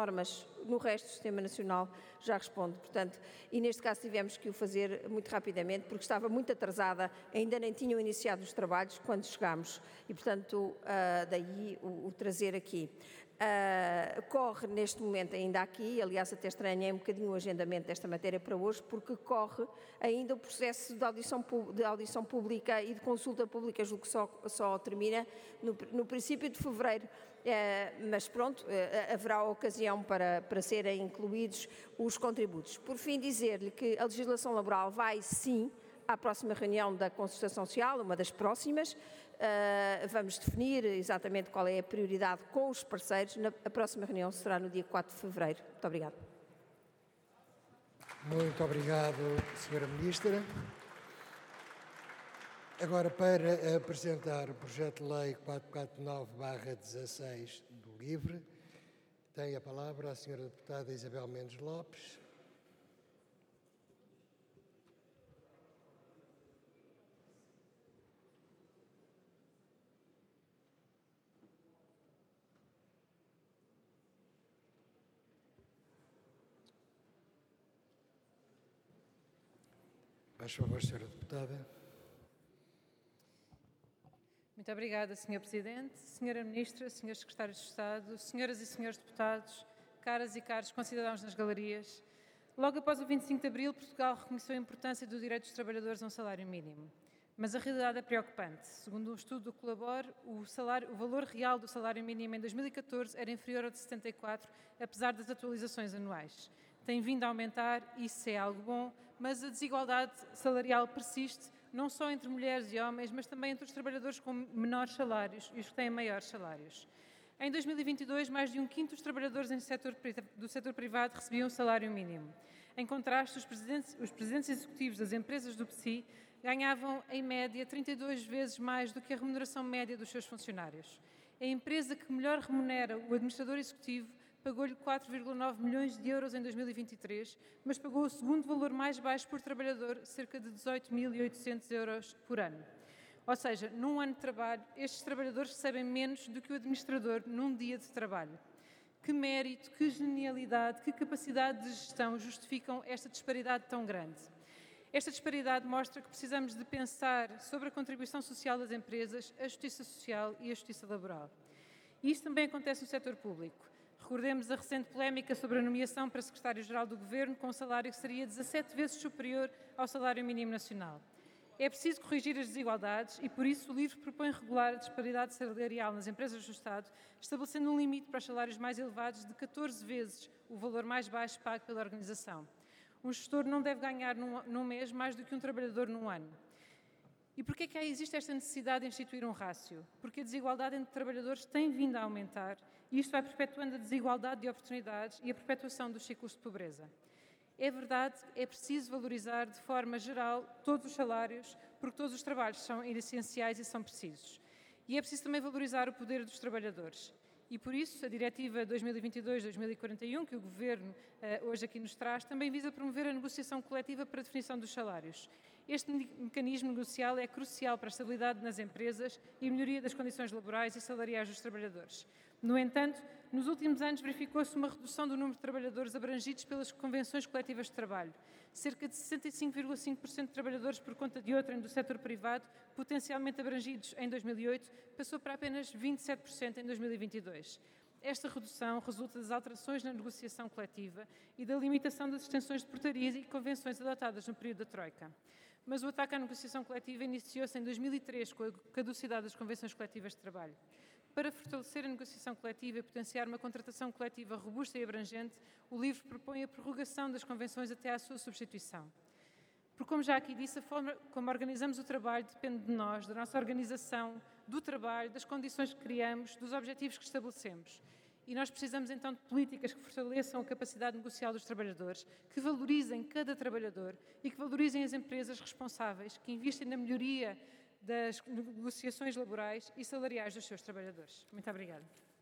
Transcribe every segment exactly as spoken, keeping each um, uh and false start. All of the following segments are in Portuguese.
normas no resto do Sistema Nacional já responde. Portanto, e neste caso tivemos que o fazer muito rapidamente, porque estava muito atrasada, ainda nem tinham iniciado os trabalhos quando chegámos. E, portanto, uh, daí o, o trazer aqui. Uh, corre neste momento ainda aqui, aliás até estranhei um bocadinho o agendamento desta matéria para hoje, porque corre ainda o processo de audição, de audição pública e de consulta pública, julgo que só, só termina no, no princípio de fevereiro, uh, mas pronto, uh, haverá ocasião para, para serem incluídos os contributos. Por fim, dizer-lhe que a legislação laboral vai sim à próxima reunião da Concertação Social, uma das próximas. Uh, vamos definir exatamente qual é a prioridade com os parceiros. Na, a próxima reunião será no dia quatro de fevereiro. Muito obrigada. Muito obrigado, senhora Ministra. Agora, para apresentar o projeto de lei quatrocentos e quarenta e nove barra dezasseis do LIVRE, tem a palavra a senhora deputada Isabel Mendes Lopes. Faz favor, senhora deputada. Muito obrigada, senhor Presidente, senhora Ministra, senhores Secretários de Estado, senhoras e senhores deputados, caras e caros concidadãos nas galerias. Logo após o vinte e cinco de abril, Portugal reconheceu a importância do direito dos trabalhadores a um salário mínimo. Mas a realidade é preocupante. Segundo um estudo do Colabor, o, salário, o valor real do salário mínimo em dois mil e catorze era inferior ao de setenta e quatro, apesar das atualizações anuais. Tem vindo a aumentar, isso é algo bom, mas a desigualdade salarial persiste, não só entre mulheres e homens, mas também entre os trabalhadores com menores salários e os que têm maiores salários. Em dois mil e vinte e dois, mais de um quinto dos trabalhadores em setor, do setor privado recebiam o salário mínimo. Em contraste, os presidentes, os presidentes executivos das empresas do P S I ganhavam, em média, trinta e duas vezes mais do que a remuneração média dos seus funcionários. A empresa que melhor remunera o administrador executivo pagou-lhe quatro vírgula nove milhões de euros em dois mil e vinte e três, mas pagou o segundo valor mais baixo por trabalhador, cerca de dezoito mil e oitocentos euros por ano. Ou seja, num ano de trabalho, estes trabalhadores recebem menos do que o administrador num dia de trabalho. Que mérito, que genialidade, que capacidade de gestão justificam esta disparidade tão grande? Esta disparidade mostra que precisamos de pensar sobre a contribuição social das empresas, a justiça social e a justiça laboral. E isto também acontece no setor público. Recordemos a recente polémica sobre a nomeação para secretário-geral do Governo com um salário que seria dezassete vezes superior ao salário mínimo nacional. É preciso corrigir as desigualdades e, por isso, o LIVRE propõe regular a disparidade salarial nas empresas do Estado, estabelecendo um limite para os salários mais elevados de catorze vezes o valor mais baixo pago pela organização. Um gestor não deve ganhar num, num mês mais do que um trabalhador num ano. E porquê é que existe esta necessidade de instituir um rácio? Porque a desigualdade entre trabalhadores tem vindo a aumentar e isto vai perpetuando a desigualdade de oportunidades e a perpetuação dos ciclos de pobreza. É verdade, é preciso valorizar de forma geral todos os salários, porque todos os trabalhos são essenciais e são precisos. E é preciso também valorizar o poder dos trabalhadores. E por isso, a Diretiva dois mil e vinte e dois dois mil e quarenta e um, que o Governo uh, hoje aqui nos traz, também visa promover a negociação coletiva para a definição dos salários. Este mecanismo negocial é crucial para a estabilidade nas empresas e a melhoria das condições laborais e salariais dos trabalhadores. No entanto, nos últimos anos verificou-se uma redução do número de trabalhadores abrangidos pelas convenções coletivas de trabalho. Cerca de sessenta e cinco vírgula cinco por cento de trabalhadores por conta de outrem do setor privado, potencialmente abrangidos em dois mil e oito, passou para apenas vinte e sete por cento em dois mil e vinte e dois. Esta redução resulta das alterações na negociação coletiva e da limitação das extensões de portarias e convenções adotadas no período da Troika. Mas o ataque à negociação coletiva iniciou-se em dois mil e três, com a caducidade das convenções coletivas de trabalho. Para fortalecer a negociação coletiva e potenciar uma contratação coletiva robusta e abrangente, o LIVRE propõe a prorrogação das convenções até à sua substituição. Porque, como já aqui disse, a forma como organizamos o trabalho depende de nós, da nossa organização, do trabalho, das condições que criamos, dos objetivos que estabelecemos. E nós precisamos, então, de políticas que fortaleçam a capacidade negocial dos trabalhadores, que valorizem cada trabalhador e que valorizem as empresas responsáveis, que investem na melhoria das negociações laborais e salariais dos seus trabalhadores. Muito obrigada.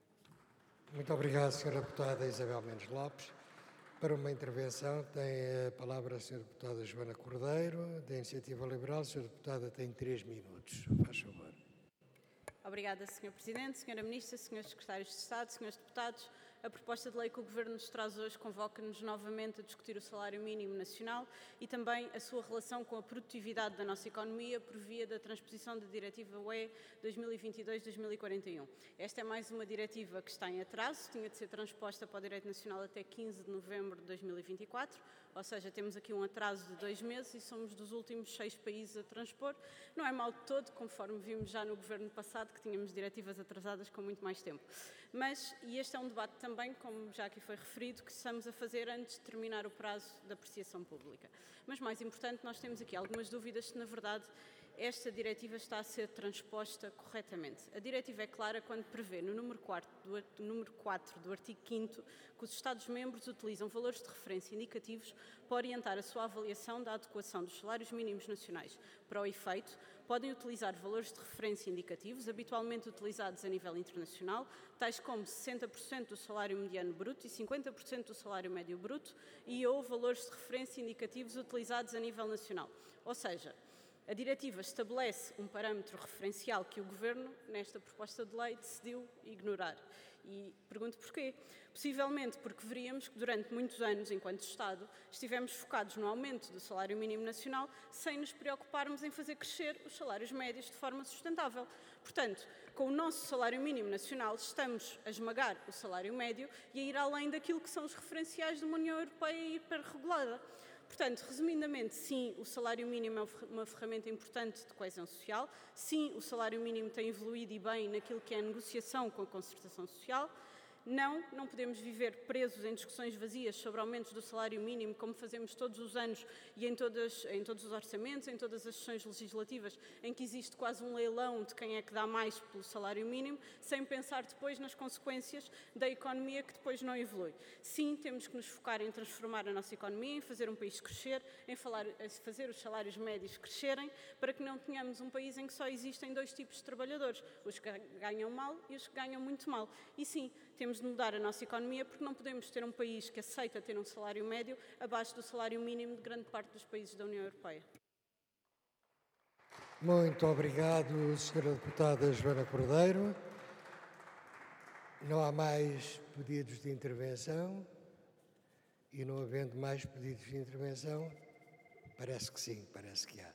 Muito obrigado, senhora deputada Isabel Mendes Lopes. Para uma intervenção tem a palavra a senhora deputada Joana Cordeiro, da Iniciativa Liberal. A senhora deputada tem três minutos. Faz favor. Obrigada, senhor Presidente, senhora Ministra, senhores Secretários de Estado, senhores Deputados. a proposta de lei que o Governo nos traz hoje convoca-nos novamente a discutir o salário mínimo nacional e também a sua relação com a produtividade da nossa economia por via da transposição da Diretiva U E dois mil e vinte e dois dois mil e quarenta e um. Esta é mais uma diretiva que está em atraso, tinha de ser transposta para o direito nacional até quinze de novembro de dois mil e vinte e quatro, ou seja, temos aqui um atraso de dois meses e somos dos últimos seis países a transpor. Não é mal de todo, conforme vimos já no governo passado, que tínhamos diretivas atrasadas com muito mais tempo. Mas, e este é um debate também, como já aqui foi referido, que estamos a fazer antes de terminar o prazo da apreciação pública. Mas, mais importante, nós temos aqui algumas dúvidas se, na verdade, esta diretiva está a ser transposta corretamente. A diretiva é clara quando prevê, no número quatro do, número quatro do artigo quinto, que os Estados-membros utilizam valores de referência indicativos para orientar a sua avaliação da adequação dos salários mínimos nacionais. Para o efeito, podem utilizar valores de referência indicativos, habitualmente utilizados a nível internacional, tais como sessenta por cento do salário mediano bruto e cinquenta por cento do salário médio bruto, e ou valores de referência indicativos utilizados a nível nacional. Ou seja, a diretiva estabelece um parâmetro referencial que o Governo, nesta proposta de lei, decidiu ignorar. E pergunto porquê. Possivelmente porque veríamos que durante muitos anos, enquanto Estado, estivemos focados no aumento do salário mínimo nacional sem nos preocuparmos em fazer crescer os salários médios de forma sustentável. Portanto, com o nosso salário mínimo nacional, estamos a esmagar o salário médio e a ir além daquilo que são os referenciais de uma União Europeia hiperregulada. Portanto, resumidamente, sim, o salário mínimo é uma ferramenta importante de coesão social, sim, o salário mínimo tem evoluído e bem naquilo que é a negociação com a concertação social. Não, não podemos viver presos em discussões vazias sobre aumentos do salário mínimo, como fazemos todos os anos e em, todas, em todos os orçamentos, em todas as sessões legislativas, em que existe quase um leilão de quem é que dá mais pelo salário mínimo, sem pensar depois nas consequências da economia que depois não evolui. Sim, temos que nos focar em transformar a nossa economia, em fazer um país crescer, em falar, em fazer os salários médios crescerem, para que não tenhamos um país em que só existem dois tipos de trabalhadores, os que ganham mal e os que ganham muito mal. E sim, temos de mudar a nossa economia porque não podemos ter um país que aceita ter um salário médio abaixo do salário mínimo de grande parte dos países da União Europeia. Muito obrigado, senhora Deputada Joana Cordeiro. Não há mais pedidos de intervenção e não havendo mais pedidos de intervenção, parece que sim, parece que há.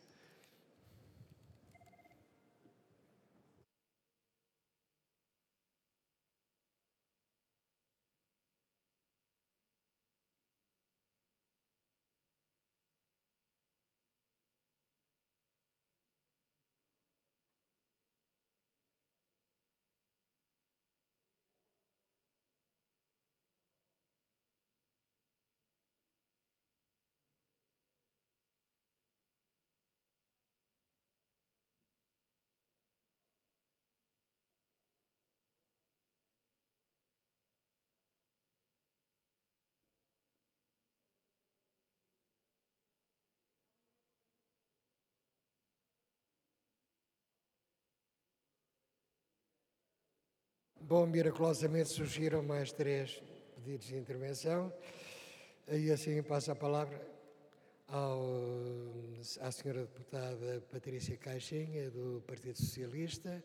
Bom, miraculosamente surgiram mais três pedidos de intervenção e assim passo a palavra ao, à senhora deputada Patrícia Caixinha, do Partido Socialista.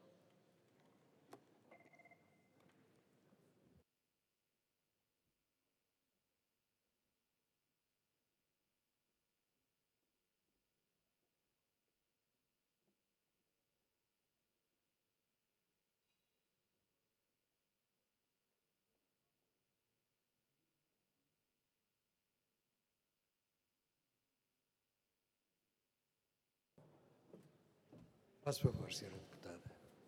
Faz favor, senhora deputada.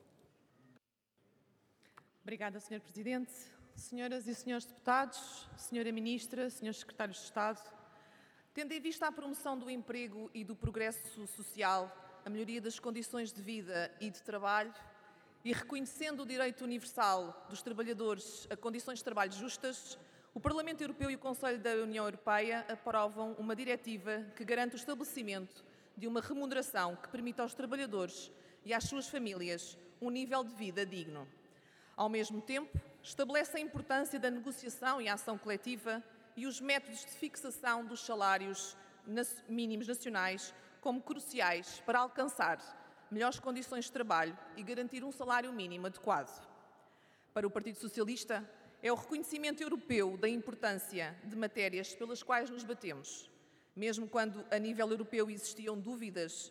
Obrigada, senhor Presidente. Senhoras e senhores deputados, senhora Ministra, senhores Secretários de Estado, tendo em vista a promoção do emprego e do progresso social, a melhoria das condições de vida e de trabalho e reconhecendo o direito universal dos trabalhadores a condições de trabalho justas, o Parlamento Europeu e o Conselho da União Europeia aprovam uma diretiva que garante o estabelecimento de uma remuneração que permita aos trabalhadores e às suas famílias um nível de vida digno. Ao mesmo tempo, estabelece a importância da negociação e ação coletiva e os métodos de fixação dos salários mínimos nacionais como cruciais para alcançar melhores condições de trabalho e garantir um salário mínimo adequado. Para o Partido Socialista, é o reconhecimento europeu da importância de matérias pelas quais nos batemos, mesmo quando a nível europeu existiam dúvidas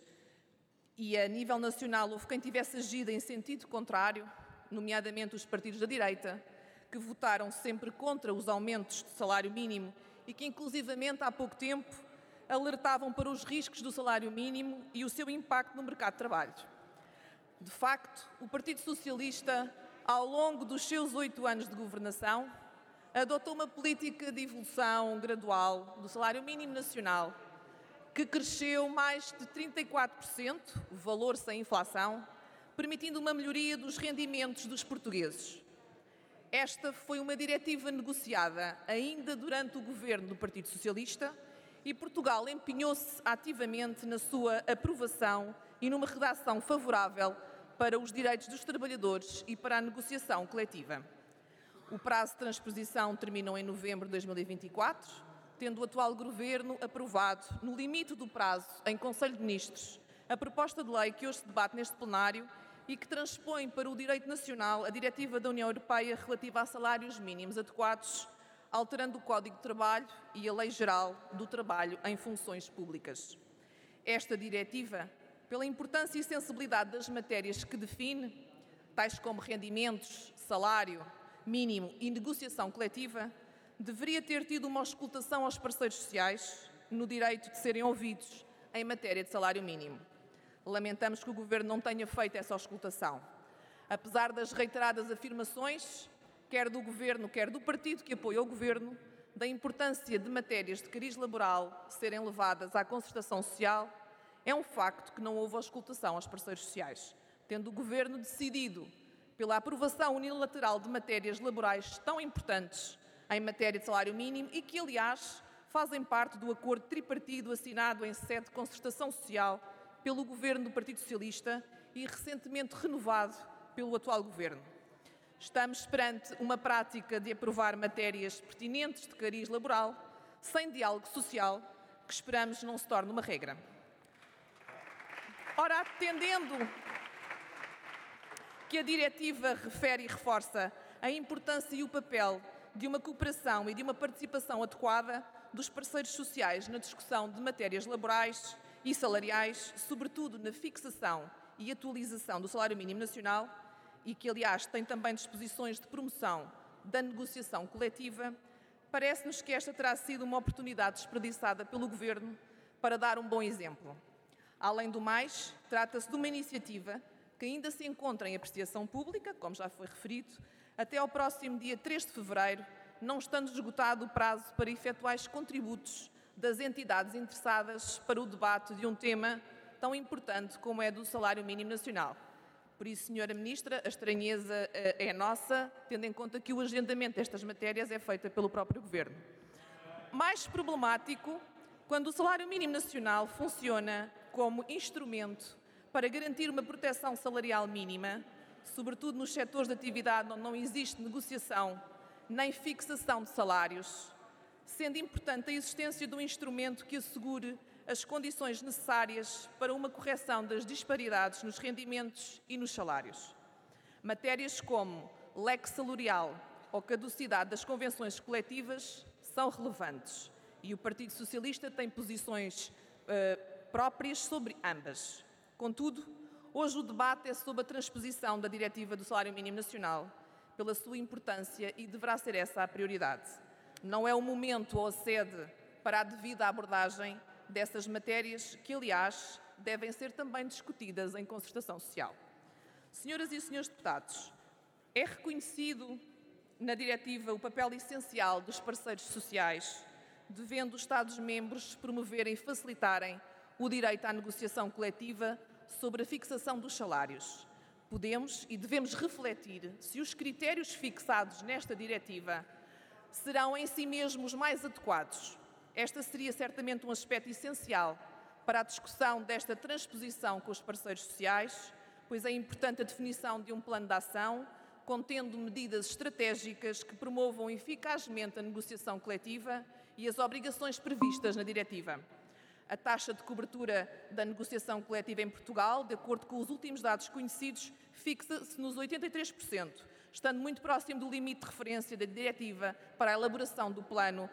e a nível nacional houve quem tivesse agido em sentido contrário, nomeadamente os partidos da direita, que votaram sempre contra os aumentos de salário mínimo e que, inclusivamente, há pouco tempo, alertavam para os riscos do salário mínimo e o seu impacto no mercado de trabalho. De facto, o Partido Socialista, ao longo dos seus oito anos de governação, adotou uma política de evolução gradual do salário mínimo nacional, que cresceu mais de trinta e quatro por cento, o valor sem inflação, permitindo uma melhoria dos rendimentos dos portugueses. Esta foi uma diretiva negociada ainda durante o governo do Partido Socialista e Portugal empenhou-se ativamente na sua aprovação e numa redação favorável para os direitos dos trabalhadores e para a negociação coletiva. O prazo de transposição terminou em novembro de dois mil e vinte e quatro, tendo o atual Governo aprovado, no limite do prazo, em Conselho de Ministros, a proposta de lei que hoje se debate neste plenário e que transpõe para o direito nacional a diretiva da União Europeia relativa a salários mínimos adequados, alterando o Código de Trabalho e a Lei Geral do Trabalho em Funções Públicas. Esta diretiva, pela importância e sensibilidade das matérias que define, tais como rendimentos, salário mínimo e negociação coletiva, deveria ter tido uma auscultação aos parceiros sociais no direito de serem ouvidos em matéria de salário mínimo. Lamentamos que o Governo não tenha feito essa auscultação. Apesar das reiteradas afirmações, quer do Governo, quer do partido que apoia o Governo, da importância de matérias de cariz laboral serem levadas à concertação social, é um facto que não houve auscultação aos parceiros sociais, tendo o Governo decidido pela aprovação unilateral de matérias laborais tão importantes em matéria de salário mínimo e que, aliás, fazem parte do acordo tripartido assinado em sede de concertação social pelo Governo do Partido Socialista e recentemente renovado pelo atual Governo. Estamos perante uma prática de aprovar matérias pertinentes de cariz laboral, sem diálogo social, que esperamos não se torne uma regra. Ora, atendendo que a diretiva refere e reforça a importância e o papel de uma cooperação e de uma participação adequada dos parceiros sociais na discussão de matérias laborais e salariais, sobretudo na fixação e atualização do salário mínimo nacional, e que, aliás, tem também disposições de promoção da negociação coletiva, parece-nos que esta terá sido uma oportunidade desperdiçada pelo Governo para dar um bom exemplo. Além do mais, trata-se de uma iniciativa que ainda se encontra em apreciação pública, como já foi referido, até ao próximo dia três de fevereiro, não estando esgotado o prazo para efetuais contributos das entidades interessadas para o debate de um tema tão importante como é do salário mínimo nacional. Por isso, senhora Ministra, a estranheza é nossa, tendo em conta que o agendamento destas matérias é feito pelo próprio Governo. Mais problemático, quando o salário mínimo nacional funciona como instrumento para garantir uma proteção salarial mínima, sobretudo nos setores de atividade onde não existe negociação nem fixação de salários, sendo importante a existência de um instrumento que assegure as condições necessárias para uma correção das disparidades nos rendimentos e nos salários. Matérias como leque salarial ou caducidade das convenções coletivas são relevantes e o Partido Socialista tem posições uh, próprias sobre ambas. Contudo, hoje o debate é sobre a transposição da Diretiva do Salário Mínimo Nacional, pela sua importância, e deverá ser essa a prioridade. Não é o momento ou a sede para a devida abordagem dessas matérias que, aliás, devem ser também discutidas em concertação social. Senhoras e senhores deputados, é reconhecido na diretiva o papel essencial dos parceiros sociais, devendo os Estados-membros promoverem e facilitarem o direito à negociação coletiva sobre a fixação dos salários. Podemos e devemos refletir se os critérios fixados nesta diretiva serão em si mesmos mais adequados. Esta seria certamente um aspecto essencial para a discussão desta transposição com os parceiros sociais, pois é importante a definição de um plano de ação contendo medidas estratégicas que promovam eficazmente a negociação coletiva e as obrigações previstas na diretiva. A taxa de cobertura da negociação coletiva em Portugal, de acordo com os últimos dados conhecidos, fixa-se nos oitenta e três por cento, estando muito próximo do limite de referência da diretiva para a elaboração do plano